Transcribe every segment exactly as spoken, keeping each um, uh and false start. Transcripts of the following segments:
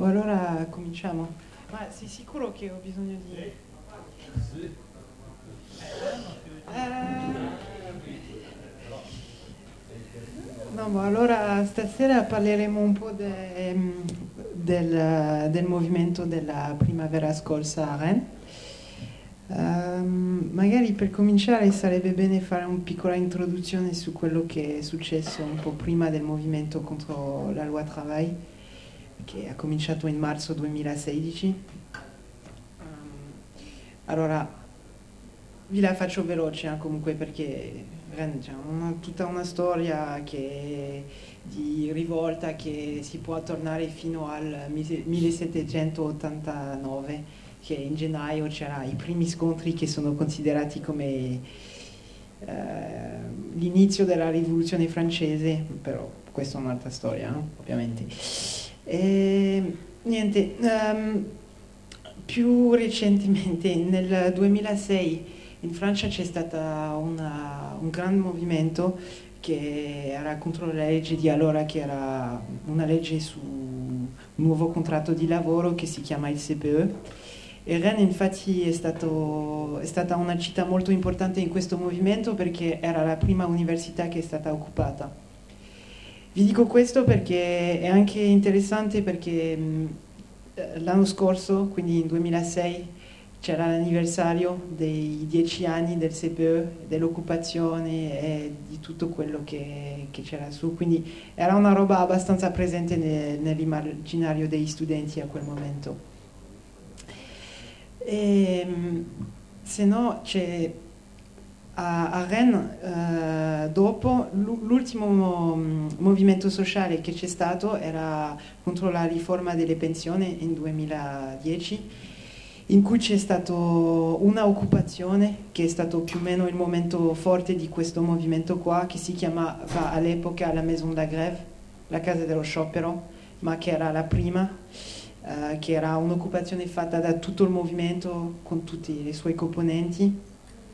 Oh, allora cominciamo. Ma sei sicuro che ho bisogno di... Eh, no, ma allora stasera parleremo un po' de- del, del movimento della primavera scorsa a Rennes. Ehm, magari per cominciare sarebbe bene fare una piccola introduzione su quello che è successo un po' prima del movimento contro la loi Travail, che ha cominciato in marzo duemilasedici. Um, allora, vi la faccio veloce eh, comunque perché Rennes c'è una, tutta una storia che, di rivolta che si può tornare fino al millesettecentottantanove, che in gennaio c'erano i primi scontri che sono considerati come eh, l'inizio della rivoluzione francese, però questa è un'altra storia, no? Ovviamente. E, niente, um, più recentemente nel duemilasei in Francia c'è stato un gran movimento che era contro la legge di allora, che era una legge su un nuovo contratto di lavoro che si chiama il C P E. E Rennes infatti è, stato, è stata una città molto importante in questo movimento perché era la prima università che è stata occupata. Vi dico questo perché è anche interessante perché mh, l'anno scorso, quindi nel duemilasei, c'era l'anniversario dei dieci anni del C P E, dell'occupazione e di tutto quello che, che c'era su, quindi era una roba abbastanza presente nel, nell'immaginario degli studenti a quel momento. E, se no c'è a, a Rennes eh, dopo l'ultimo movimento sociale che c'è stato era contro la riforma delle pensioni in duemiladieci, in cui c'è stata una occupazione che è stato più o meno il momento forte di questo movimento qua, che si chiamava all'epoca la Maison de la Grève, la casa dello sciopero, ma che era la prima, eh, che era un'occupazione fatta da tutto il movimento con tutti i suoi componenti.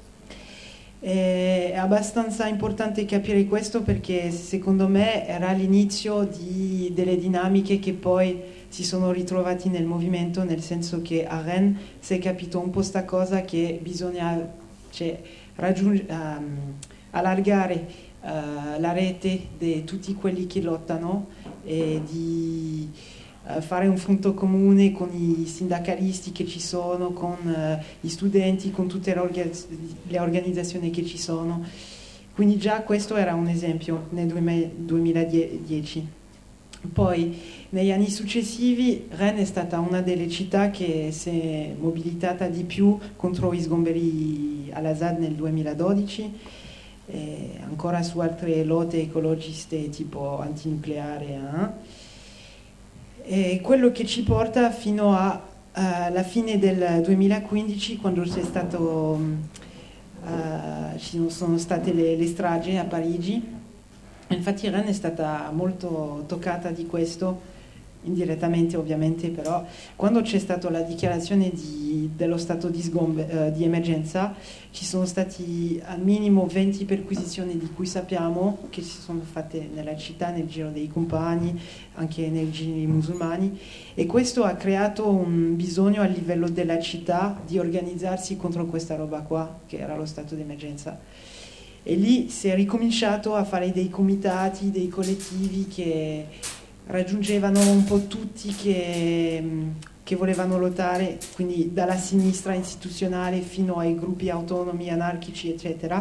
È abbastanza importante capire questo perché secondo me era l'inizio di, delle dinamiche che poi si sono ritrovati nel movimento, nel senso che a Rennes si è capito un po' sta cosa che bisogna, cioè, raggiung- um, allargare uh, la rete di tutti quelli che lottano e di uh, fare un fronte comune con i sindacalisti che ci sono, con uh, gli studenti, con tutte le, orga- le organizzazioni che ci sono. Quindi già questo era un esempio nel duemiladieci. Poi negli anni successivi Rennes è stata una delle città che si è mobilitata di più contro i sgomberi all'Assad nel duemiladodici, e ancora su altre lotte ecologiste tipo antinucleare. Eh? E quello che ci porta fino a, alla fine del duemilaquindici, quando c'è stato, uh, ci sono state le, le stragi a Parigi. Infatti Rennes è stata molto toccata di questo, indirettamente ovviamente, però quando c'è stata la dichiarazione di, dello stato di, sgombe, eh, di emergenza, ci sono stati al minimo venti perquisizioni di cui sappiamo che si sono fatte nella città, nel giro dei compagni, anche nei giri musulmani, e questo ha creato un bisogno a livello della città di organizzarsi contro questa roba qua, che era lo stato di emergenza. E lì si è ricominciato a fare dei comitati, dei collettivi che raggiungevano un po' tutti che, che volevano lottare, quindi dalla sinistra istituzionale fino ai gruppi autonomi, anarchici, eccetera.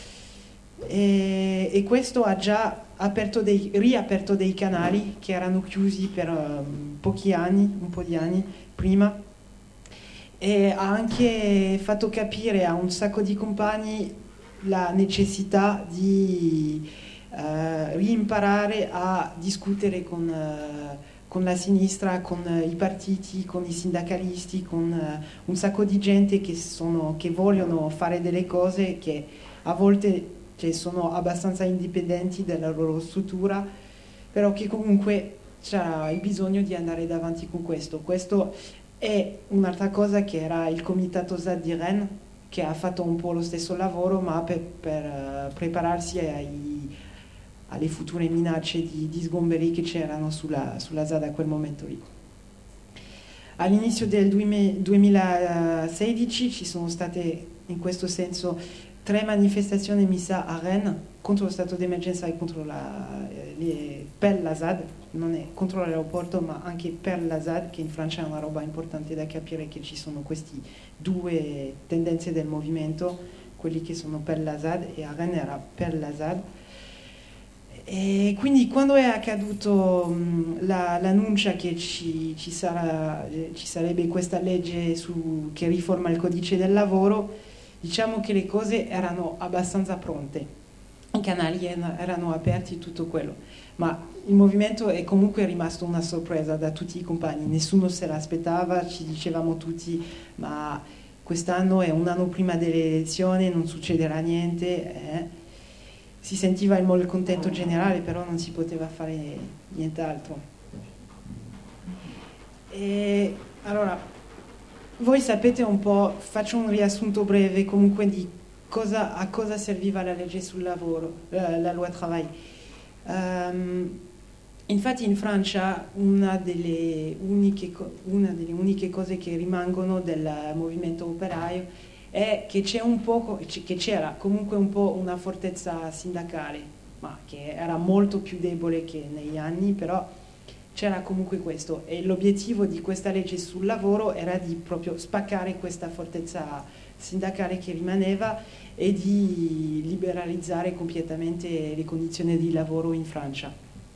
E, e questo ha già aperto dei, riaperto dei canali che erano chiusi per um, pochi anni, un po' di anni prima, e ha anche fatto capire a un sacco di compagni la necessità di uh, rimparare a discutere con, uh, con la sinistra, con uh, i partiti, con i sindacalisti, con uh, un sacco di gente che, sono, che vogliono fare delle cose che a volte cioè, sono abbastanza indipendenti dalla loro struttura, però che comunque c'era il bisogno di andare davanti con questo. Questo è un'altra cosa che era il comitato Z A D di Rennes, che ha fatto un po' lo stesso lavoro, ma per, per uh, prepararsi ai, alle future minacce di, di sgomberi che c'erano sulla, sulla Z A D a quel momento lì. all'inizio del duemilasedici ci sono state in questo senso tre manifestazioni, mi sa, a Rennes contro lo stato d'emergenza e contro la, le, per l'A S A D, non è contro l'aeroporto ma anche per l'A S A D, che in Francia è una roba importante da capire, che ci sono queste due tendenze del movimento, quelli che sono per l'A S A D e a Rennes era per l'A S A D. E quindi quando è accaduto mh, la, l'annuncia che ci, ci, sarà, ci sarebbe questa legge su, che riforma il codice del lavoro, diciamo che le cose erano abbastanza pronte, i canali erano aperti, tutto quello, ma il movimento è comunque rimasto una sorpresa da tutti i compagni, nessuno se l'aspettava, ci dicevamo tutti ma quest'anno è un anno prima delle elezioni, non succederà niente, eh. Si sentiva il malcontento generale, però non si poteva fare nient'altro. E allora, voi sapete un po', faccio un riassunto breve comunque di cosa, a cosa serviva la legge sul lavoro, la, la loi travail. Um, infatti in Francia una delle, uniche, una delle uniche cose che rimangono del movimento operaio è che, c'è un po', che c'era comunque un po' una fortezza sindacale, ma che era molto più debole che negli anni, però c'era comunque questo, e l'obiettivo di questa legge sul lavoro era di proprio spaccare questa fortezza sindacale che rimaneva e di liberalizzare completamente le condizioni di lavoro in Francia.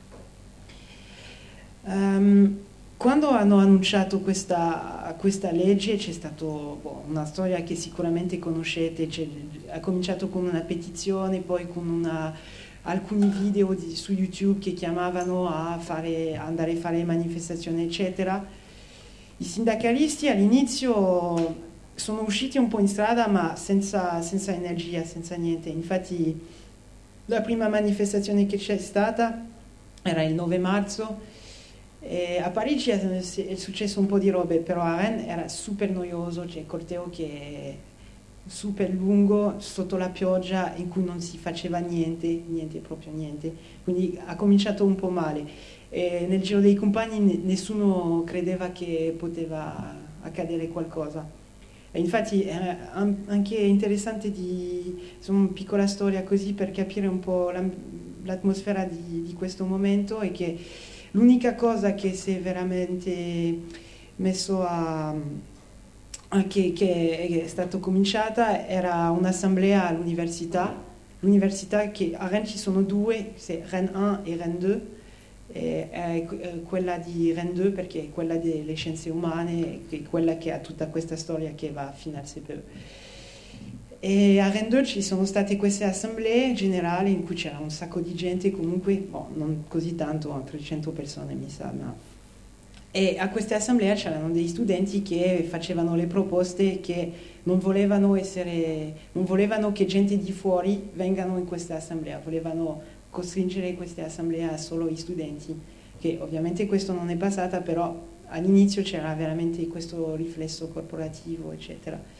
Um, Quando hanno annunciato questa, questa legge c'è stata boh, una storia che sicuramente conoscete, ha cominciato con una petizione, poi con una, alcuni video di, su YouTube che chiamavano a fare, a andare a fare manifestazioni eccetera. I sindacalisti all'inizio sono usciti un po' in strada ma senza, senza energia, senza niente. Infatti la prima manifestazione che c'è stata era il nove marzo. E a Parigi è successo un po' di robe, però a Rennes era super noioso, c'è il corteo che è super lungo sotto la pioggia in cui non si faceva niente, niente, proprio niente, quindi ha cominciato un po' male. E nel giro dei compagni nessuno credeva che poteva accadere qualcosa. E infatti è anche interessante di, insomma, una piccola storia così per capire un po' l'atmosfera di, di questo momento, è che l'unica cosa che si è veramente messo a, a che, che è stata cominciata era un'assemblea all'università, l'università che a Rennes ci sono due, Rennes uno e Rennes due, e è quella di Rennes due perché è quella delle scienze umane, che è quella che ha tutta questa storia che va fino al C P E. E a Rennes due ci sono state queste assemblee generali in cui c'era un sacco di gente, comunque, boh, non così tanto, trecento persone mi sa, ma... E a queste assemblee c'erano degli studenti che facevano le proposte che non volevano essere, non volevano che gente di fuori vengano in questa assemblea, volevano costringere queste assemblee a solo gli studenti, che ovviamente questo non è passata, però all'inizio c'era veramente questo riflesso corporativo, eccetera.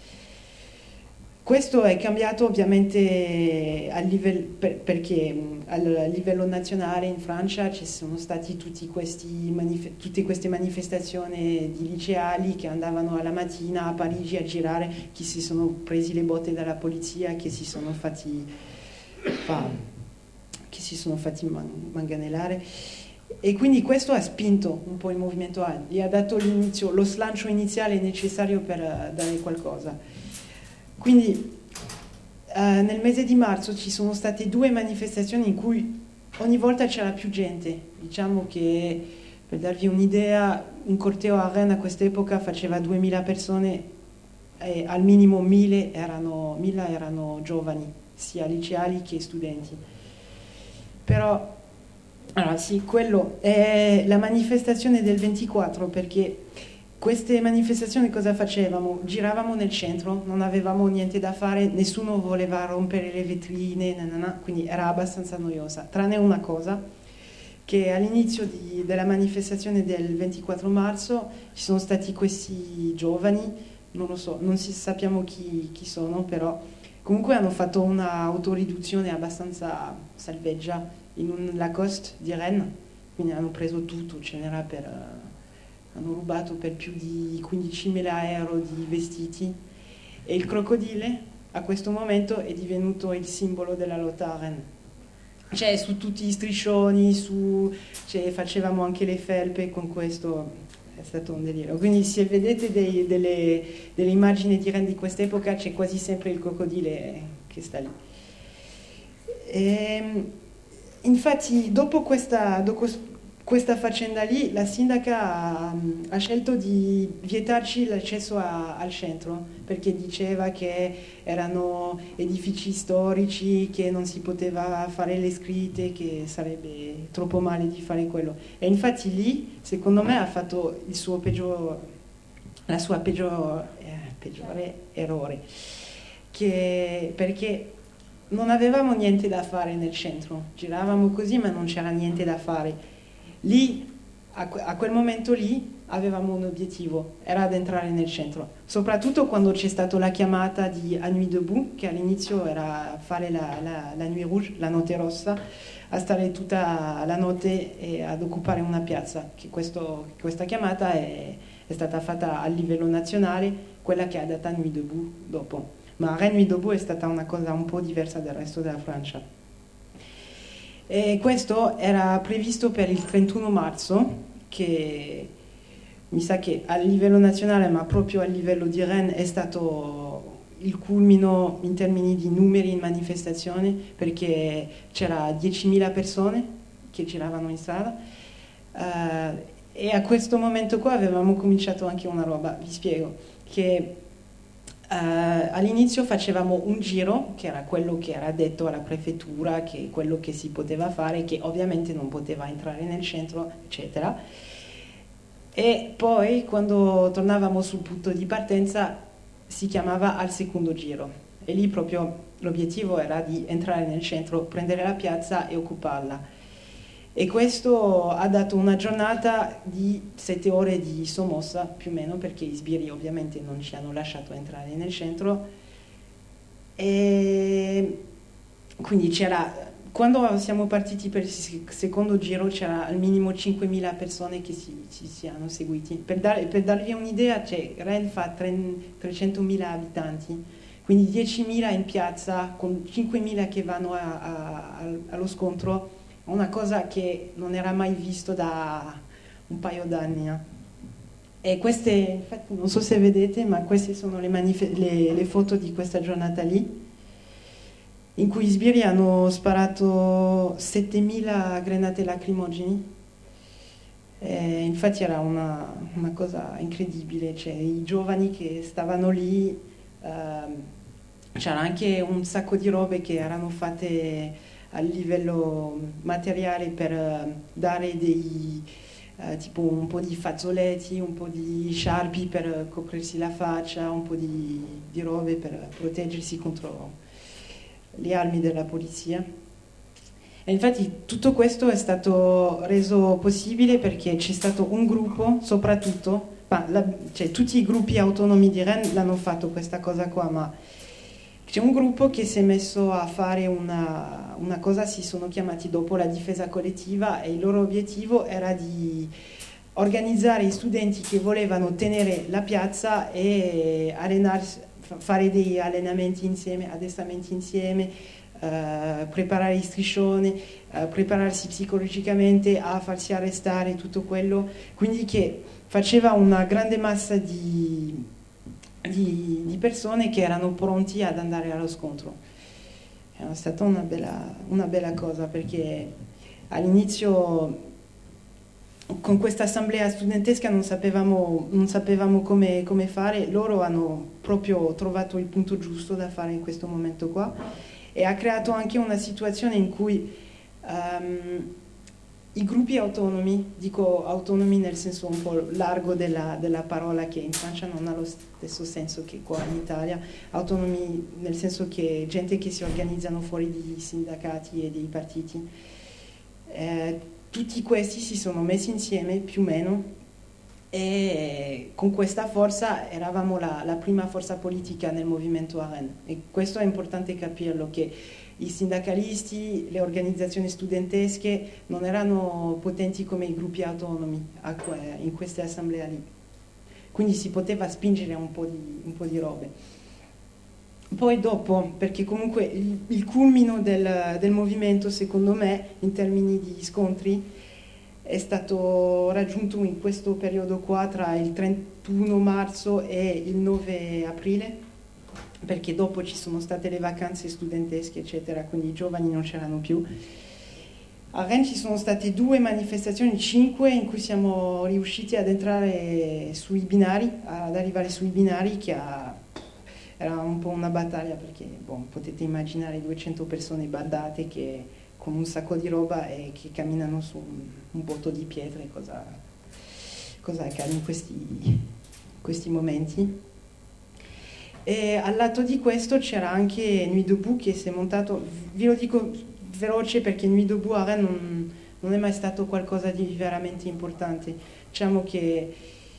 Questo è cambiato ovviamente a livello, per, perché a livello nazionale in Francia ci sono stati tutti questi tutte queste manifestazioni di liceali che andavano alla mattina a Parigi a girare, che si sono presi le botte dalla polizia, che si sono fatti, fa, che si sono fatti man, manganellare. E quindi questo ha spinto un po' il movimento, gli ha dato l'inizio, lo slancio iniziale necessario per dare qualcosa. Quindi eh, nel mese di marzo ci sono state due manifestazioni in cui ogni volta c'era più gente. Diciamo che, per darvi un'idea, un corteo a Rennes a quest'epoca faceva duemila persone e al minimo mille erano, mille erano giovani, sia liceali che studenti. Però, allora sì, quello è la manifestazione del ventiquattro, perché queste manifestazioni cosa facevamo? Giravamo nel centro, non avevamo niente da fare, nessuno voleva rompere le vetrine, nanana, quindi era abbastanza noiosa, tranne una cosa, che all'inizio di, della manifestazione del ventiquattro marzo ci sono stati questi giovani, non lo so, non si, sappiamo chi, chi sono, però comunque hanno fatto un'autoriduzione abbastanza selvaggia in un Lacoste di Rennes, quindi hanno preso tutto, ce n'era per... hanno rubato per più di quindicimila euro di vestiti e il crocodile a questo momento è divenuto il simbolo della lotta a Rennes. Cioè su tutti gli striscioni, su, cioè, facevamo anche le felpe con questo, è stato un delirio. Quindi se vedete dei, delle, delle immagini di Rennes di quest'epoca c'è quasi sempre il crocodile che sta lì. E, infatti dopo questa, dopo questa faccenda lì la sindaca ha, ha scelto di vietarci l'accesso a, al centro perché diceva che erano edifici storici, che non si poteva fare le scritte, che sarebbe troppo male di fare quello. E infatti lì secondo me ha fatto il suo peggior, la sua peggior, eh, peggiore errore, che, perché non avevamo niente da fare nel centro, giravamo così ma non c'era niente da fare. Lì, a, a quel momento lì, avevamo un obiettivo, era ad entrare nel centro, soprattutto quando c'è stata la chiamata di A Nuit Debout, che all'inizio era fare la, la, la Nuit Rouge, la notte rossa, a stare tutta la notte e ad occupare una piazza, che questo, questa chiamata è, è stata fatta a livello nazionale, quella che ha data Nuit Debout dopo. Ma Rennes Nuit Debout è stata una cosa un po' diversa dal resto della Francia. E questo era previsto per il trentuno marzo, che mi sa che a livello nazionale, ma proprio a livello di Rennes, è stato il culmine in termini di numeri in manifestazione, perché c'era diecimila persone che giravano in strada. Uh, e a questo momento qua avevamo cominciato anche una roba, vi spiego, che Uh, all'inizio facevamo un giro, che era quello che era detto alla prefettura, che quello che si poteva fare, che ovviamente non poteva entrare nel centro, eccetera. E poi quando tornavamo sul punto di partenza si chiamava al secondo giro. E lì proprio l'obiettivo era di entrare nel centro, prendere la piazza e occuparla. E questo ha dato una giornata di sette ore di sommossa, più o meno, perché gli sbirri ovviamente non ci hanno lasciato entrare nel centro. E quindi c'era, quando siamo partiti per il secondo giro c'era al minimo cinquemila persone che si, ci si hanno seguiti. Per, dar, per darvi un'idea, cioè, Rennes fa trecentomila abitanti, quindi diecimila in piazza con cinquemila che vanno a, a, a, allo scontro, una cosa che non era mai visto da un paio d'anni. Eh. E queste, infatti non so se vedete, ma queste sono le, manif- le, le foto di questa giornata lì, in cui gli sbirri hanno sparato settemila granate lacrimogeni. E infatti era una, una cosa incredibile, cioè i giovani che stavano lì, ehm, c'era anche un sacco di robe che erano fatte a livello materiale per uh, dare dei uh, tipo un po' di fazzoletti, un po' di sciarpi per coprirsi la faccia, un po' di, di robe per proteggersi contro le armi della polizia. E infatti tutto questo è stato reso possibile perché c'è stato un gruppo, soprattutto, ma la, cioè tutti i gruppi autonomi di Rennes l'hanno fatto questa cosa qua, ma c'è un gruppo che si è messo a fare una, una cosa, si sono chiamati dopo la difesa collettiva, e il loro obiettivo era di organizzare gli studenti che volevano tenere la piazza e allenarsi, fare dei allenamenti insieme, addestramenti insieme, eh, preparare gli striscioni, eh, prepararsi psicologicamente a farsi arrestare, tutto quello, quindi che faceva una grande massa di Di, di persone che erano pronti ad andare allo scontro. È stata una bella, una bella cosa, perché all'inizio con questa assemblea studentesca non sapevamo, non sapevamo come, come fare. Loro hanno proprio trovato il punto giusto da fare in questo momento qua, e ha creato anche una situazione in cui um, i gruppi autonomi, dico autonomi nel senso un po' largo della, della parola, che in Francia non ha lo stesso senso che qua in Italia, autonomi nel senso che gente che si organizzano fuori dai sindacati e dei partiti, eh, tutti questi si sono messi insieme più o meno, e con questa forza eravamo la, la prima forza politica nel movimento a Rennes. E questo è importante capirlo, che i sindacalisti, le organizzazioni studentesche non erano potenti come i gruppi autonomi in queste assemblee lì. Quindi si poteva spingere un po' di, un po' di robe. Poi dopo, perché comunque il, il culmine del, del movimento, secondo me, in termini di scontri, è stato raggiunto in questo periodo qua tra il trentuno marzo e il nove aprile, perché dopo ci sono state le vacanze studentesche, eccetera, quindi i giovani non c'erano più. A Rennes ci sono state due manifestazioni, cinque, in cui siamo riusciti ad entrare sui binari, ad arrivare sui binari, che ha, era un po' una battaglia, perché boh, potete immaginare duecento persone bandate che, con un sacco di roba e che camminano su un, un botto di pietre, cosa, cosa accade in questi, questi momenti. E al lato di questo c'era anche Nuit Debout che si è montato, vi lo dico veloce perché Nuit Debout a Rennes non, non è mai stato qualcosa di veramente importante. Diciamo che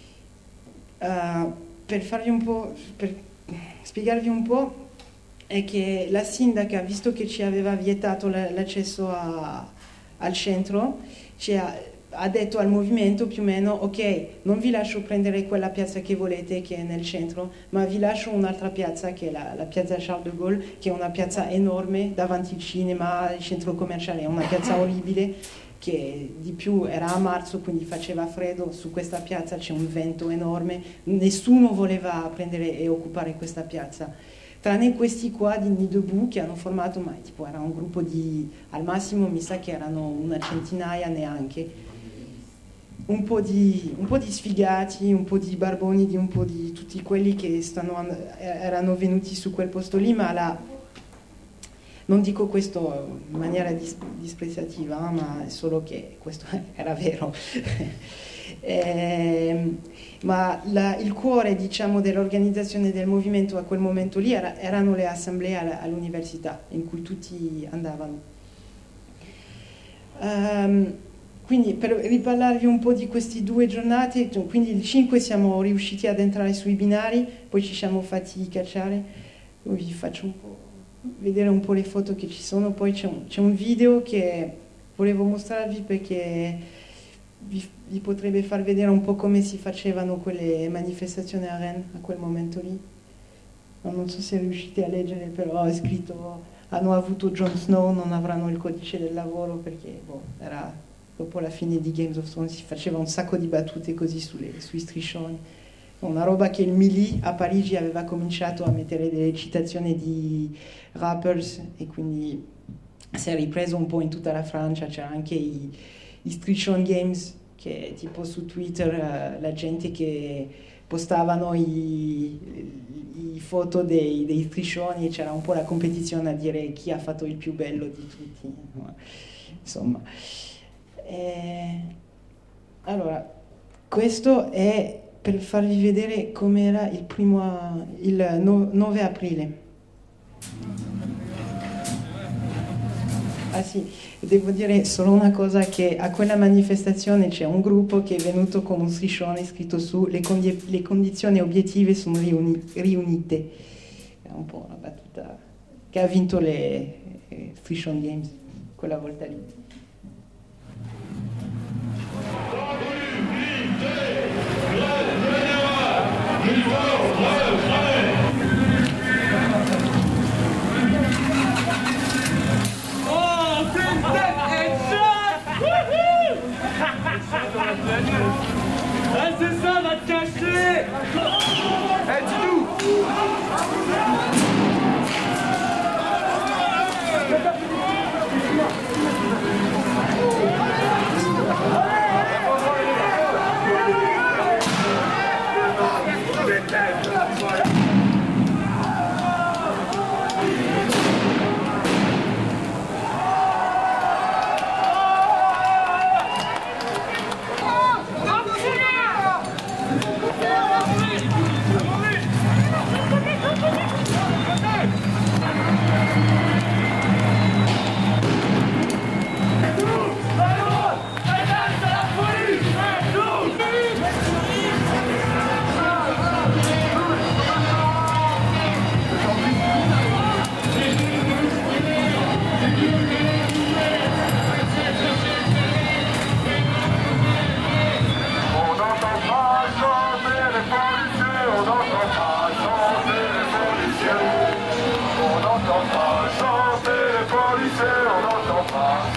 uh, per farvi un po', per spiegarvi un po', è che la sindaca, visto che ci aveva vietato l'accesso a, al centro, ci ha, ha detto al movimento più o meno: ok, non vi lascio prendere quella piazza che volete, che è nel centro, ma vi lascio un'altra piazza, che è la, la piazza Charles de Gaulle, che è una piazza enorme davanti al cinema, al centro commerciale, è una piazza orribile, che di più era a marzo, quindi faceva freddo. Su questa piazza c'è un vento enorme, nessuno voleva prendere e occupare questa piazza, tranne questi qua di Nuit Debout che hanno formato, ma tipo era un gruppo di, al massimo mi sa che erano una centinaia neanche, un po' di, un po' di sfigati, un po' di barboni, di un po' di tutti quelli che stanno, erano venuti su quel posto lì, ma la, non dico questo in maniera dis, disprezzativa, ma è solo che questo era vero. eh, ma la, il cuore, diciamo, dell'organizzazione del movimento a quel momento lì era, erano le assemblee all'università in cui tutti andavano. Um, quindi per riparlarvi un po' di queste due giornate, quindi il cinque siamo riusciti ad entrare sui binari, poi ci siamo fatti cacciare, vi faccio un po' vedere un po' le foto che ci sono, poi c'è un, c'è un video che volevo mostrarvi perché Vi, vi potrebbe far vedere un po' come si facevano quelle manifestazioni a Rennes a quel momento lì. No, non so se riuscite a leggere, però è scritto: hanno avuto Jon Snow, non avranno il codice del lavoro, perché boh, era dopo la fine di Games of Thrones, si faceva un sacco di battute così sulle, sui striscioni, una roba che il Mili a Parigi aveva cominciato a mettere delle citazioni di rappers, e quindi si è ripreso un po' in tutta la Francia. C'era anche i i Striscion Games, che tipo su Twitter uh, la gente che postavano i, i foto dei, dei striscioni, c'era un po' la competizione a dire chi ha fatto il più bello di tutti, insomma. Eh, allora, questo è per farvi vedere com'era il primo, il nove aprile. Ah sì, devo dire solo una cosa, che a quella manifestazione c'è un gruppo che è venuto con un striscione scritto su: le, condi- le condizioni obiettive sono riuni- riunite. È un po' una battuta che ha vinto le eh, Striscion Games quella volta lì. Ah, c'est ça, va te cacher! Eh, dis-nous!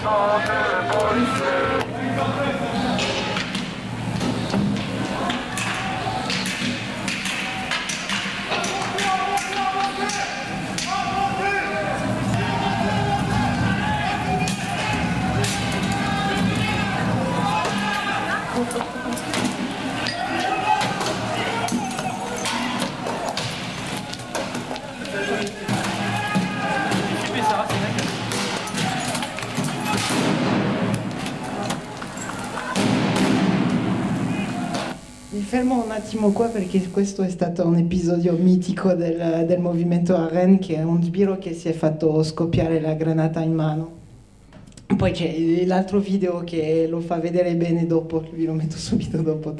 Mi fermo un attimo qua perché questo è stato un episodio mitico del, del movimento a Rennes, che è un sbirro che si è fatto scoppiare la granata in mano. Poi c'è l'altro video che lo fa vedere bene dopo, vi lo metto subito dopo.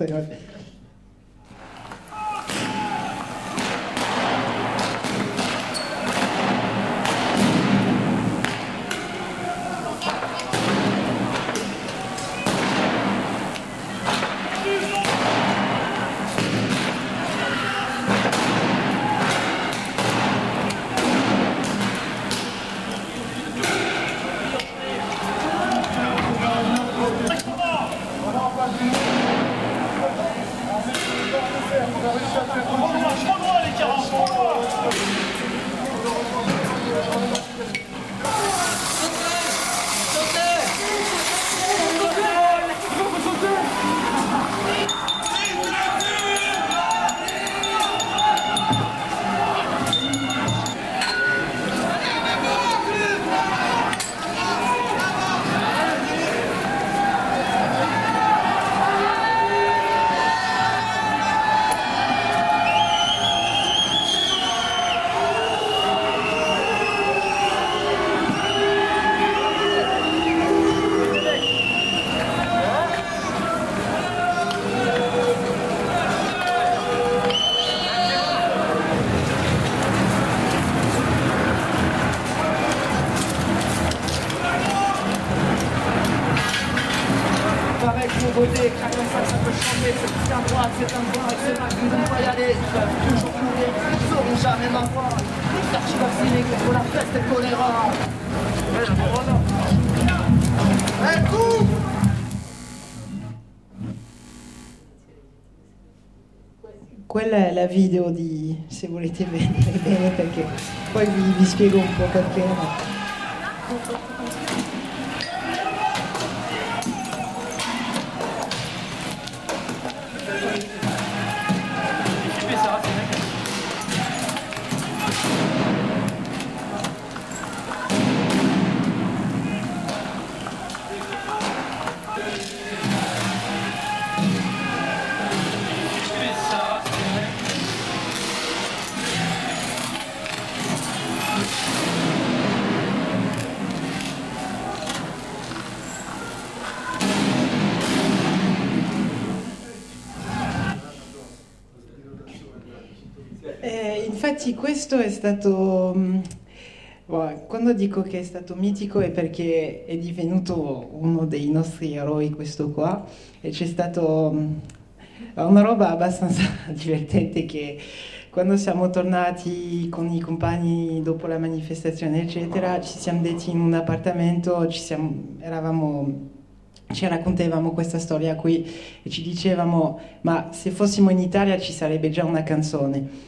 Beauté, chacun ça, ça peut changer, c'est plus à droite, c'est un droit, c'est là que nous on va y aller, ils peuvent toujours mourir, ils ne sauront jamais m'avoir, les archives vaccinés contre la peste et le choléra. Un coup! Quella è la video di, se volete vedere bene, perché poi vi, vi spiego un po' perché. Eh, infatti questo è stato, mh, boh, quando dico che è stato mitico è perché è divenuto uno dei nostri eroi questo qua, e c'è stato mh, una roba abbastanza divertente che quando siamo tornati con i compagni dopo la manifestazione eccetera, ci siamo detti in un appartamento, ci siamo, eravamo... ci raccontavamo questa storia qui e ci dicevamo ma se fossimo in Italia ci sarebbe già una canzone.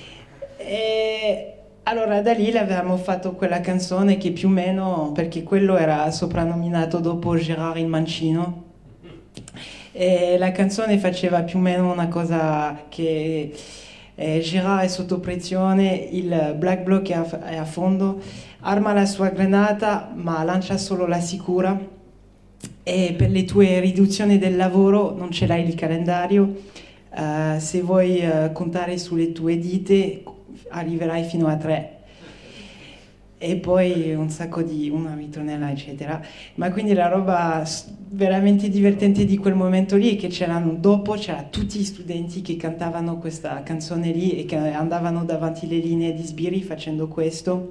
E allora da lì avevamo fatto quella canzone che più o meno, perché quello era soprannominato dopo Gérard il Mancino, e la canzone faceva più o meno una cosa che eh, Gérard è sotto pressione, il Black Bloc è a, è a fondo, arma la sua granata ma lancia solo la sicura, e per le tue riduzioni del lavoro non ce l'hai il calendario, uh, se vuoi uh, contare sulle tue dita arriverai fino a tre, e poi un sacco di una ritornella eccetera. Ma quindi la roba veramente divertente di quel momento lì è che c'erano dopo c'erano tutti gli studenti che cantavano questa canzone lì e che andavano davanti alle linee di sbirri facendo questo.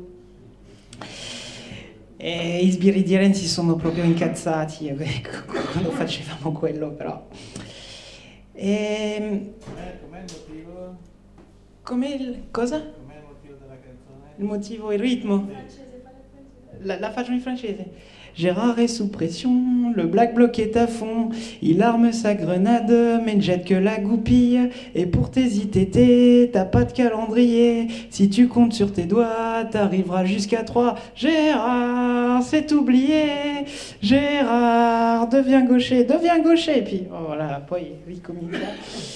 E i sbirri di Rennes si sono proprio incazzati quando facevamo quello, però. E... Com'è il motivo? Come il... cosa? Com'è il motivo della canzone? Il motivo, il ritmo. La, la faccio in francese. Gérard est sous pression, le Black Bloc est à fond. Il arme sa grenade, mais ne jette que la goupille. Et pour tes I T T, t'as pas de calendrier. Si tu comptes sur tes doigts, t'arriveras jusqu'à trois. Gérard, c'est oublié. Gérard, deviens gaucher, deviens gaucher. Et puis, oh, voilà, poi ricomincia.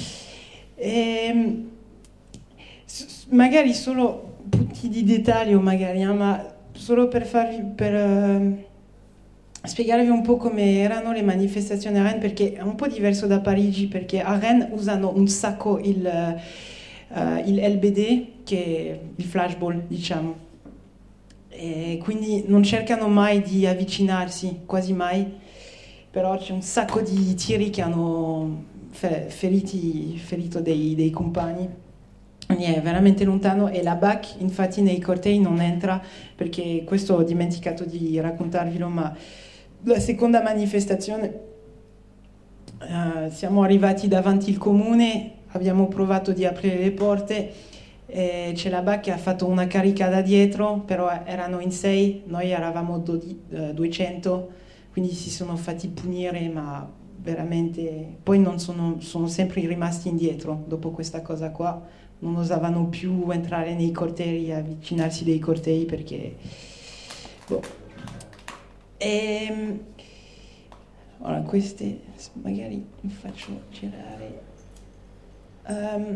E magari solo tutti di dettaglio, magari, ma solo per farvi, per uh, spiegarvi un po' come erano le manifestazioni a Rennes, perché è un po' diverso da Parigi, perché a Rennes usano un sacco il, uh, il L B D, che è il flashball, diciamo, e quindi non cercano mai di avvicinarsi, quasi mai, però c'è un sacco di tiri che hanno feriti, ferito dei, dei compagni. Quindi è veramente lontano, e la B A C infatti nei cortei non entra, perché questo ho dimenticato di raccontarvelo, ma la seconda manifestazione uh, siamo arrivati davanti al comune, abbiamo provato di aprire le porte e c'è la B A C che ha fatto una carica da dietro, però erano in sei, noi eravamo duecento, quindi si sono fatti punire, ma veramente poi non sono, sono sempre rimasti indietro dopo questa cosa qua, non osavano più entrare nei cortei, avvicinarsi dei cortei, perché boh. E ora queste magari vi faccio girare. Um,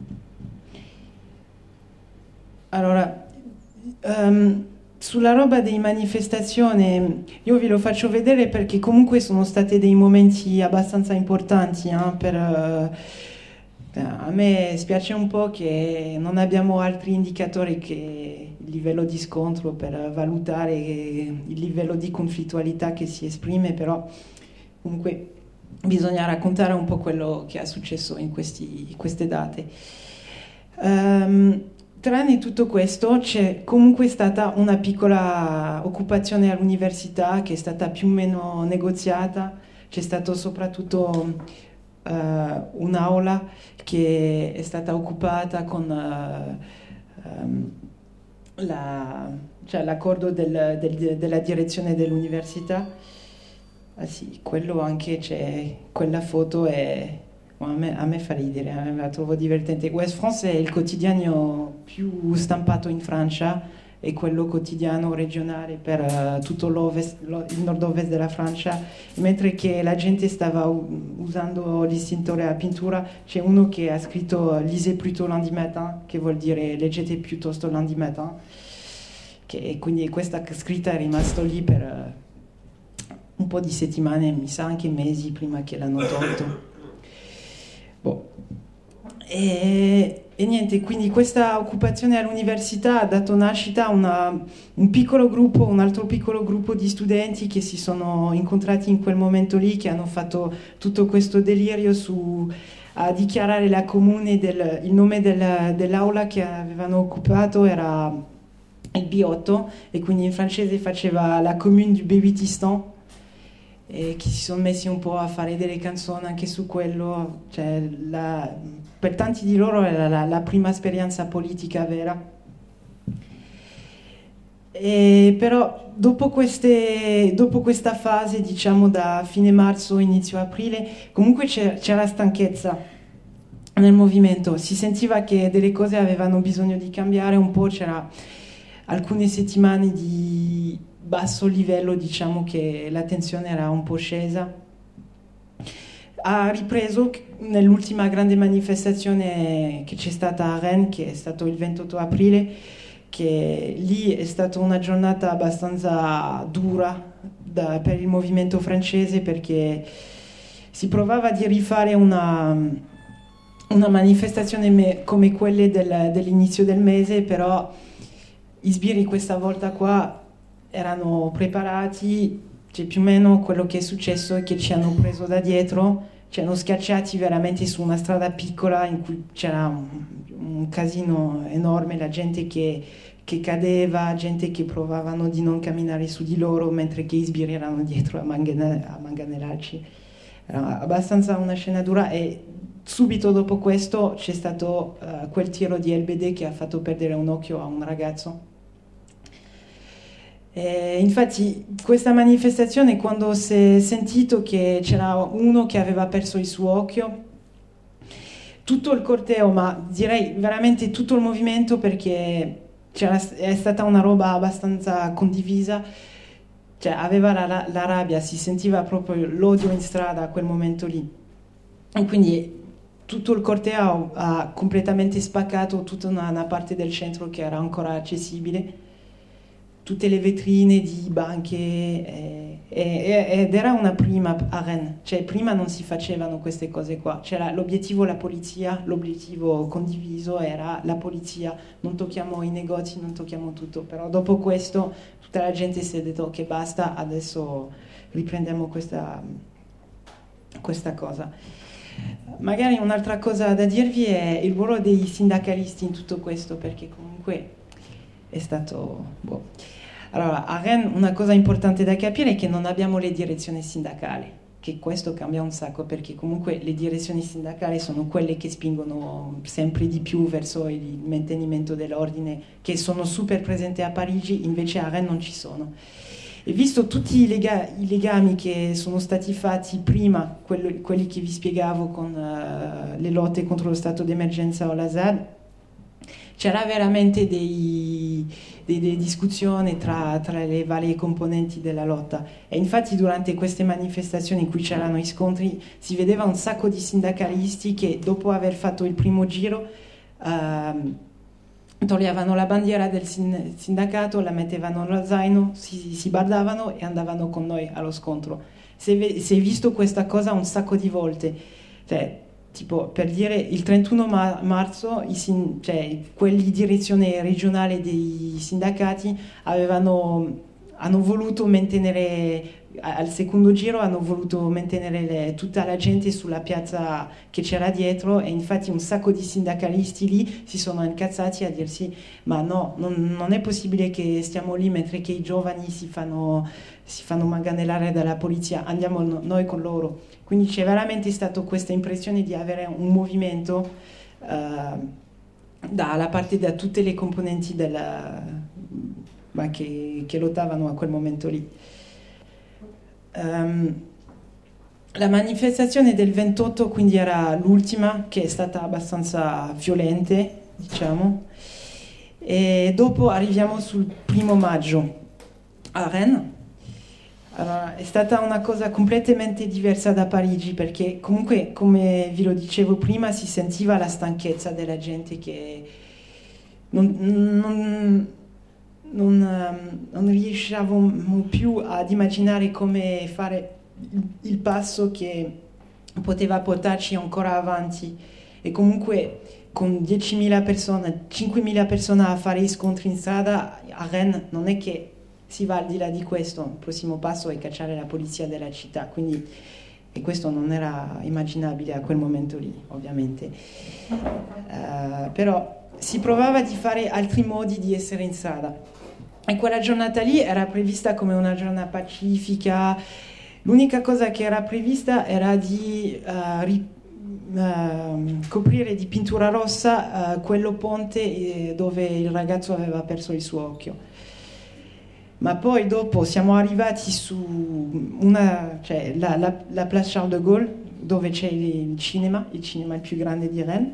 allora um, sulla roba dei manifestazioni io ve lo faccio vedere perché comunque sono stati dei momenti abbastanza importanti, eh, per, uh, a me spiace un po' che non abbiamo altri indicatori che il livello di scontro per valutare il livello di conflittualità che si esprime, però comunque bisogna raccontare un po' quello che è successo in questi, queste date. Um, Tranne tutto questo, c'è comunque stata una piccola occupazione all'università che è stata più o meno negoziata. C'è stato soprattutto uh, un'aula che è stata occupata con uh, um, la, cioè l'accordo del, del, della direzione dell'università. Ah sì, quello anche c'è, quella foto è... A me, a me fa ridere, eh, la trovo divertente. Ouest France è il quotidiano più stampato in Francia, è quello quotidiano regionale per uh, tutto l'ovest, lo, il nord-ovest della Francia, mentre che la gente stava u- usando l'istintore a pintura, c'è uno che ha scritto lisez plutôt lundi matin, che vuol dire leggete piuttosto lundi matin, che, quindi questa scritta è rimasta lì per uh, un po' di settimane, mi sa anche mesi prima che l'hanno tolto. Boh. E, e niente, quindi questa occupazione all'università ha dato nascita a una, un piccolo gruppo, un altro piccolo gruppo di studenti che si sono incontrati in quel momento lì, che hanno fatto tutto questo delirio su, a dichiarare la comune del, il nome del, dell'aula che avevano occupato era il B otto, e quindi in francese faceva la commune du Béhuitistan, e che si sono messi un po' a fare delle canzoni anche su quello, cioè la, per tanti di loro era la, la prima esperienza politica vera. E però dopo, queste, dopo questa fase, diciamo da fine marzo, inizio aprile, comunque c'era, c'era stanchezza nel movimento, si sentiva che delle cose avevano bisogno di cambiare un po', c'era alcune settimane di basso livello, diciamo che la tensione era un po' scesa. Ha ripreso nell'ultima grande manifestazione che c'è stata a Rennes, che è stato il ventotto aprile, che lì è stata una giornata abbastanza dura da, per il movimento francese, perché si provava di rifare una, una manifestazione me, come quelle del, dell'inizio del mese, però i sbirri questa volta qua erano preparati, cioè più o meno quello che è successo è che ci hanno preso da dietro, ci hanno schiacciati veramente su una strada piccola in cui c'era un, un casino enorme, la gente che, che cadeva, gente che provavano di non camminare su di loro, mentre che i sbirri erano dietro a, mangana, a manganelarci. Era abbastanza una scena dura, e subito dopo questo c'è stato uh, quel tiro di L B D che ha fatto perdere un occhio a un ragazzo. E infatti questa manifestazione, quando si è sentito che c'era uno che aveva perso il suo occhio, tutto il corteo, ma direi veramente tutto il movimento, perché c'era, è stata una roba abbastanza condivisa, cioè aveva la, la rabbia, si sentiva proprio l'odio in strada a quel momento lì. E quindi tutto il corteo ha completamente spaccato tutta una, una parte del centro che era ancora accessibile, tutte le vetrine di banche, eh, eh, ed era una prima a Rennes, cioè prima non si facevano queste cose qua, c'era l'obiettivo la polizia, l'obiettivo condiviso era la polizia, non tocchiamo i negozi, non tocchiamo tutto, però dopo questo tutta la gente si è detto che basta, adesso riprendiamo questa, questa cosa. Magari un'altra cosa da dirvi è il ruolo dei sindacalisti in tutto questo, perché comunque è stato... Boh. Allora, a Rennes una cosa importante da capire è che non abbiamo le direzioni sindacali, che questo cambia un sacco, perché comunque le direzioni sindacali sono quelle che spingono sempre di più verso il mantenimento dell'ordine, che sono super presenti a Parigi, invece a Rennes non ci sono. E visto tutti i, lega- i legami che sono stati fatti prima, quello, quelli che vi spiegavo con uh, le lotte contro lo stato d'emergenza o l'A S A D, c'era veramente dei, dei, delle discussioni tra, tra le varie componenti della lotta, e infatti durante queste manifestazioni in cui c'erano i scontri si vedeva un sacco di sindacalisti che dopo aver fatto il primo giro uh, toglievano la bandiera del sindacato, la mettevano nello zaino, si, si bardavano e andavano con noi allo scontro. Si è, si è visto questa cosa un sacco di volte, cioè, tipo per dire il trentuno marzo i sin, cioè, quelli di direzione regionale dei sindacati avevano, hanno voluto mantenere al secondo giro hanno voluto mantenere le, tutta la gente sulla piazza che c'era dietro, e infatti un sacco di sindacalisti lì si sono incazzati a dirsi ma no, non, non è possibile che stiamo lì mentre che i giovani si fanno, si fanno manganellare dalla polizia, andiamo no, noi con loro. Quindi c'è veramente stata questa impressione di avere un movimento uh, dalla parte da tutte le componenti della, ma che, che lottavano a quel momento lì. Um, la manifestazione del ventotto quindi era l'ultima, che è stata abbastanza violente, diciamo, e dopo arriviamo sul primo maggio a Rennes. Allora, è stata una cosa completamente diversa da Parigi, perché comunque, come vi lo dicevo prima, si sentiva la stanchezza della gente che non, non, non, non riuscivamo più ad immaginare come fare il passo che poteva portarci ancora avanti, e comunque con diecimila persone, cinquemila persone a fare gli scontri in strada a Rennes non è che si va al di là di questo. Il prossimo passo è cacciare la polizia della città, quindi, e questo non era immaginabile a quel momento lì, ovviamente. Uh, però si provava di fare altri modi di essere in strada, e quella giornata lì era prevista come una giornata pacifica. L'unica cosa che era prevista era di uh, ri, uh, coprire di pintura rossa uh, quello ponte eh, dove il ragazzo aveva perso il suo occhio. Ma poi dopo siamo arrivati su una, cioè la, la, la Place Charles de Gaulle, dove c'è il cinema, il cinema il più grande di Rennes,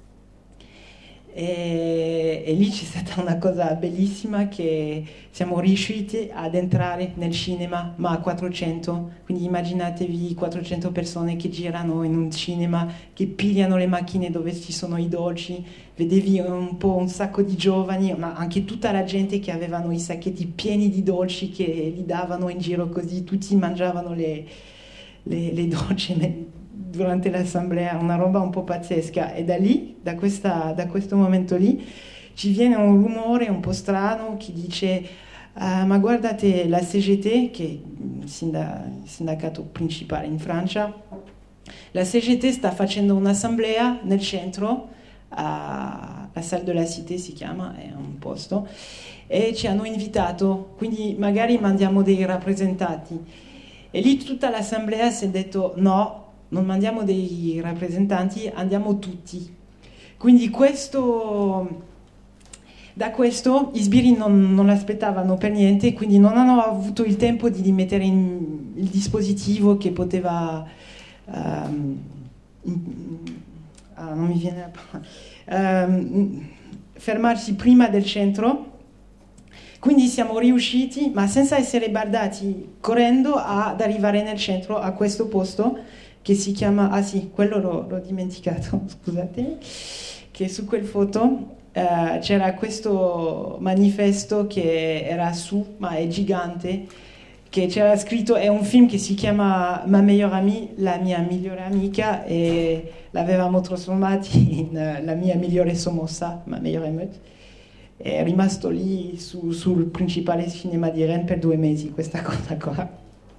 e, e lì c'è stata una cosa bellissima, che siamo riusciti ad entrare nel cinema, ma a quattrocento, quindi immaginatevi quattrocento persone che girano in un cinema, che pigliano le macchine dove ci sono i dolci, vedevi un po' un sacco di giovani, ma anche tutta la gente che avevano i sacchetti pieni di dolci che li davano in giro così, tutti mangiavano le, le, le dolci durante l'assemblea, una roba un po' pazzesca. E da lì, da, questa, da questo momento lì, ci viene un rumore un po' strano che dice uh, ma guardate, la C G T, che è il, sindac- il sindacato principale in Francia, la C G T sta facendo un'assemblea nel centro, a la Salle de la Cité si chiama, è un posto, e ci hanno invitato, quindi magari mandiamo dei rappresentanti. E lì tutta l'assemblea si è detto no, non mandiamo dei rappresentanti, andiamo tutti. Quindi questo, Da questo gli sbirri non, non l'aspettavano per niente, quindi non hanno avuto il tempo di mettere in, il dispositivo che poteva um, in, ah, non mi viene la um, fermarsi prima del centro. Quindi siamo riusciti, ma senza essere bardati, correndo ad arrivare nel centro, a questo posto che si chiama, ah sì, quello l'ho, l'ho dimenticato, scusatemi, che su quel foto Uh, c'era questo manifesto che era su, ma è gigante, che c'era scritto, è un film che si chiama Ma meilleure amie, la mia migliore amica, e l'avevamo trasformato in uh, La mia migliore sommossa, Ma meilleure émeute. È rimasto lì su, sul principale cinema di Rennes per due mesi questa cosa qua.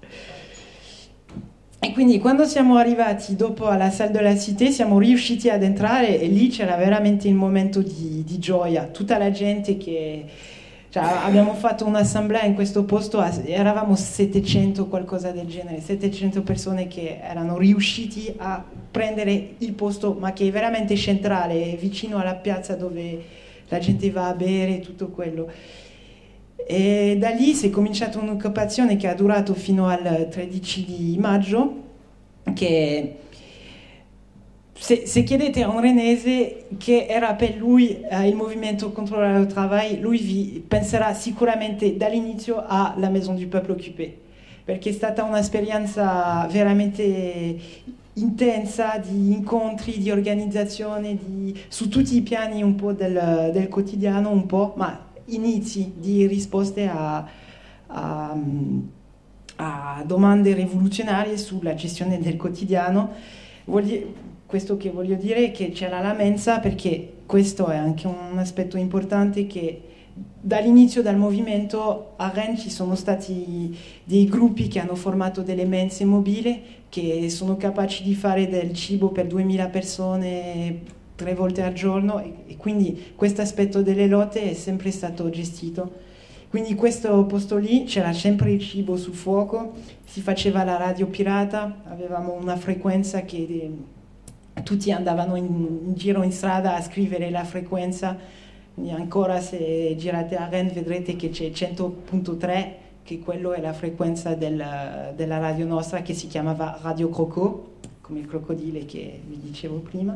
E quindi quando siamo arrivati dopo alla Salle de la Cité siamo riusciti ad entrare e lì c'era veramente il momento di, di gioia, tutta la gente che, cioè, abbiamo fatto un'assemblea in questo posto, eravamo settecento, qualcosa del genere, settecento persone che erano riusciti a prendere il posto, ma che è veramente centrale, vicino alla piazza dove la gente va a bere, tutto quello. E da lì si è cominciata un'occupazione che ha durato fino al tredici di maggio, che se, se chiedete a un renese che era per lui eh, il movimento contro le travail, lui vi penserà sicuramente dall'inizio alla Maison du Peuple Occupé, perché è stata un'esperienza veramente intensa di incontri, di organizzazione, di, su tutti i piani un po' del, del quotidiano, un po', ma inizi di risposte a, a, a domande rivoluzionarie sulla gestione del quotidiano. Voglio, questo che voglio dire è che c'era la mensa, perché questo è anche un aspetto importante, che dall'inizio del movimento a Rennes ci sono stati dei gruppi che hanno formato delle mense mobili che sono capaci di fare del cibo per duemila persone tre volte al giorno, e, e quindi questo aspetto delle lotte è sempre stato gestito. Quindi questo posto lì c'era sempre il cibo sul fuoco, si faceva la radio pirata, avevamo una frequenza che eh, tutti andavano in, in giro in strada a scrivere la frequenza, quindi ancora se girate a Rennes vedrete che c'è cento virgola tre, che quello è la frequenza del, della radio nostra, che si chiamava Radio Croco, come il crocodile che vi dicevo prima.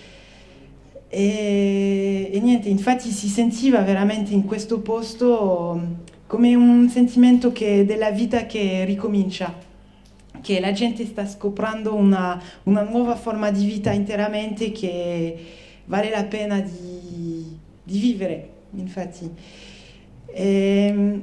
E, e niente, infatti si sentiva veramente in questo posto come un sentimento che, della vita che ricomincia, che la gente sta scoprendo una, una nuova forma di vita interamente che vale la pena di, di vivere, infatti. E,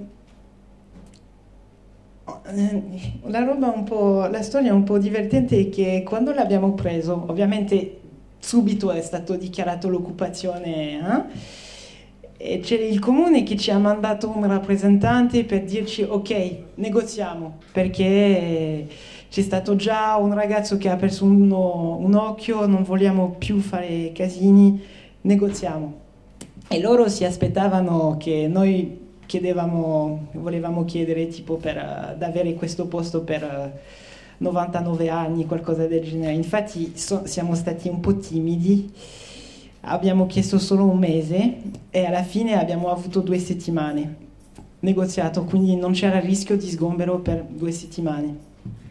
la roba un po', la storia un po' divertente è che quando l'abbiamo preso, ovviamente subito è stato dichiarato l'occupazione, eh? E c'è il comune che ci ha mandato un rappresentante per dirci ok, negoziamo, perché c'è stato già un ragazzo che ha perso uno, un occhio, non vogliamo più fare casini, negoziamo. E loro si aspettavano che noi chiedevamo, volevamo chiedere tipo per uh, avere questo posto per uh, novantanove anni, qualcosa del genere. Infatti so, siamo stati un po' timidi, abbiamo chiesto solo un mese e alla fine abbiamo avuto due settimane negoziato, quindi non c'era il rischio di sgombero per due settimane.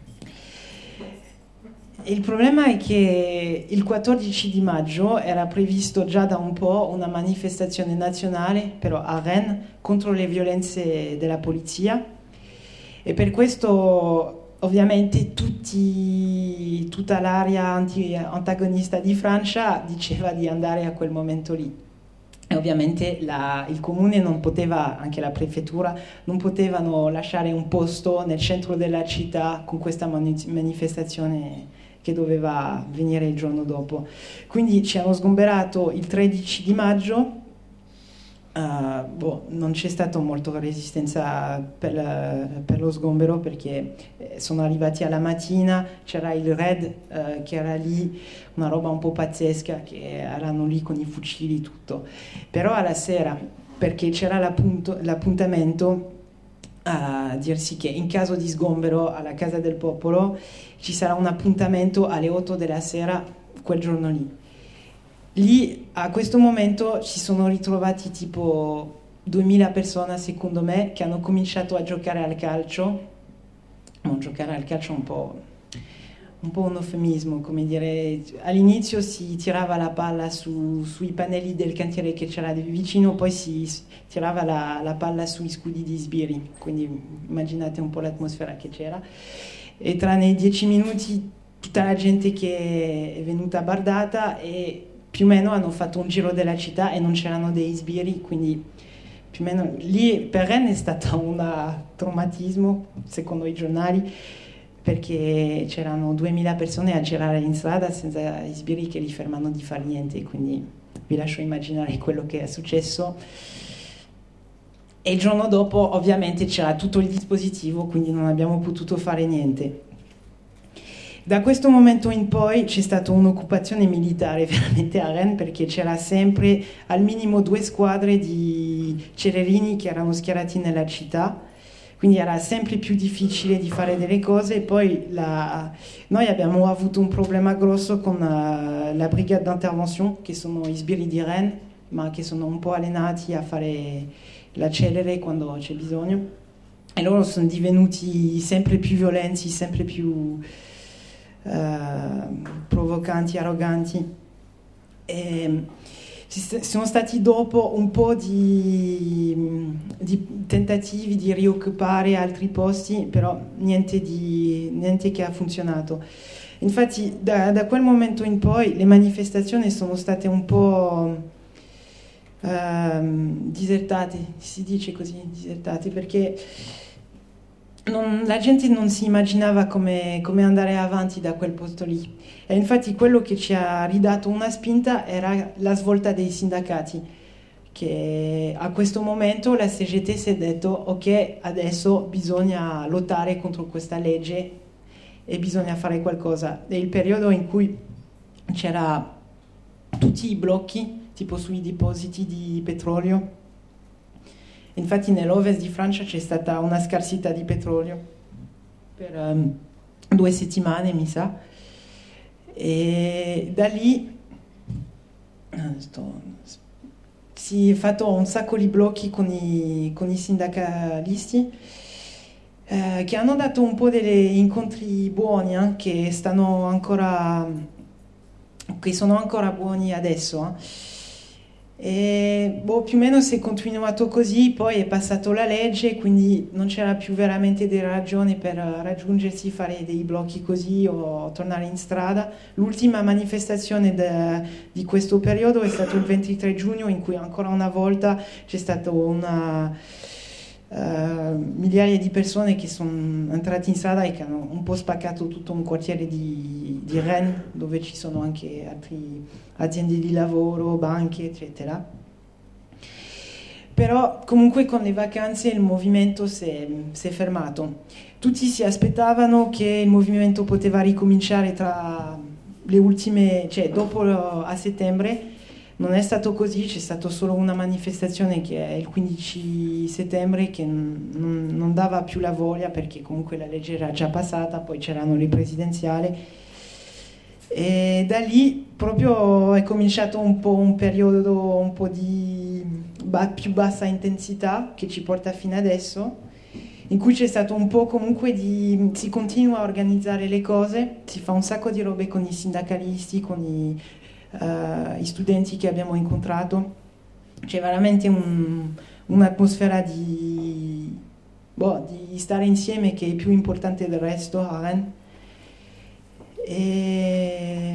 Il problema è che il quattordici di maggio era previsto già da un po' una manifestazione nazionale, però a Rennes, contro le violenze della polizia, e per questo ovviamente tutti, tutta l'area anti, antagonista di Francia diceva di andare a quel momento lì. E ovviamente la, il comune non poteva, anche la prefettura, non potevano lasciare un posto nel centro della città con questa mani- manifestazione che doveva venire il giorno dopo. Quindi ci hanno sgomberato il tredici di maggio. Uh, boh, non c'è stata molta resistenza per, uh, per lo sgombero, perché sono arrivati alla mattina, c'era il raid uh, che era lì, una roba un po' pazzesca, che erano lì con i fucili, tutto. Però alla sera, perché c'era l'appunto, l'appuntamento a dirsi che in caso di sgombero alla Casa del Popolo ci sarà un appuntamento alle otto della sera quel giorno lì. lì a questo momento ci sono ritrovati tipo duemila persone, secondo me, che hanno cominciato a giocare al calcio. Non giocare al calcio è un po', un po' un eufemismo, come dire, all'inizio si tirava la palla su, sui pannelli del cantiere che c'era vicino, poi si tirava la, la palla sui scudi di sbirri, quindi immaginate un po' l'atmosfera che c'era. E tra nei dieci minuti tutta la gente che è venuta bardata e più o meno hanno fatto un giro della città e non c'erano dei sbirri, quindi più o meno lì per Rennes è stato un traumatismo, secondo i giornali, perché c'erano duemila persone a girare in strada senza gli sbirri che li fermano di fare niente, quindi vi lascio immaginare quello che è successo. E il giorno dopo ovviamente c'era tutto il dispositivo, quindi non abbiamo potuto fare niente. Da questo momento in poi c'è stata un'occupazione militare veramente a Rennes, perché c'era sempre al minimo due squadre di celerini che erano schierati nella città, quindi era sempre più difficile di fare delle cose. E poi la... noi abbiamo avuto un problema grosso con uh, la brigade d'intervention, che sono i sbirri di Rennes, ma che sono un po' allenati a fare la celere quando c'è bisogno, e loro sono divenuti sempre più violenti, sempre più Uh, provocanti, arroganti. E ci sono stati dopo un po' di, di tentativi di rioccupare altri posti, però niente, di, niente che ha funzionato. Infatti da, da quel momento in poi le manifestazioni sono state un po' uh, disertate, si dice così, disertate, perché Non, la gente non si immaginava come, come andare avanti da quel posto lì, e infatti quello che ci ha ridato una spinta era la svolta dei sindacati, che a questo momento la C G T si è detto ok, adesso bisogna lottare contro questa legge e bisogna fare qualcosa. È il periodo in cui c'era tutti i blocchi tipo sui depositi di petrolio. Infatti nell'ovest di Francia c'è stata una scarsità di petrolio per um, due settimane, mi sa, e da lì sto, si è fatto un sacco di blocchi con i, con i sindacalisti, eh, che hanno dato un po' degli incontri buoni, eh, che stanno ancora, che sono ancora buoni adesso, eh. E boh, più o meno si è continuato così, poi è passata la legge, quindi non c'era più veramente delle ragioni per raggiungersi, fare dei blocchi così o tornare in strada. L'ultima manifestazione de, di questo periodo è stato il ventitré giugno, in cui ancora una volta c'è stato una uh, migliaia di persone che sono entrate in strada e che hanno un po' spaccato tutto un quartiere di, di Rennes, dove ci sono anche altre aziende di lavoro, banche, eccetera. Però comunque con le vacanze il movimento si è, si è fermato. Tutti si aspettavano che il movimento poteva ricominciare tra le ultime, cioè dopo a settembre. Non è stato così, c'è stata solo una manifestazione che è il quindici settembre, che non, non dava più la voglia, perché comunque la legge era già passata, poi c'erano le presidenziali. E da lì proprio è cominciato un po' un periodo un po' di ba- più bassa intensità, che ci porta fino adesso, in cui c'è stato un po' comunque di... si continua a organizzare le cose, si fa un sacco di robe con i sindacalisti, con i, uh, i studenti che abbiamo incontrato. C'è veramente un, un'atmosfera di, boh, di stare insieme, che è più importante del resto a Rennes. E,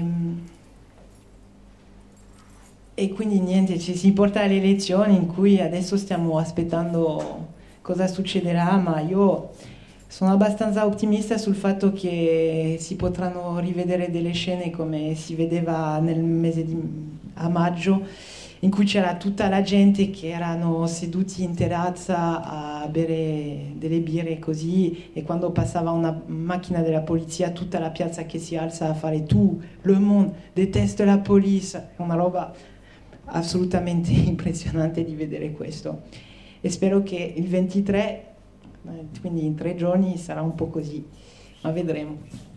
e quindi niente, ci si porta alle elezioni, in cui adesso stiamo aspettando cosa succederà, ma io sono abbastanza ottimista sul fatto che si potranno rivedere delle scene come si vedeva nel mese di a maggio, in cui c'era tutta la gente che erano seduti in terrazza a bere delle birre così, e quando passava una macchina della polizia tutta la piazza che si alza a fare «Tu, le monde, déteste la police». È una roba assolutamente impressionante di vedere questo, e spero che il ventitré, quindi in tre giorni, sarà un po' così, ma vedremo.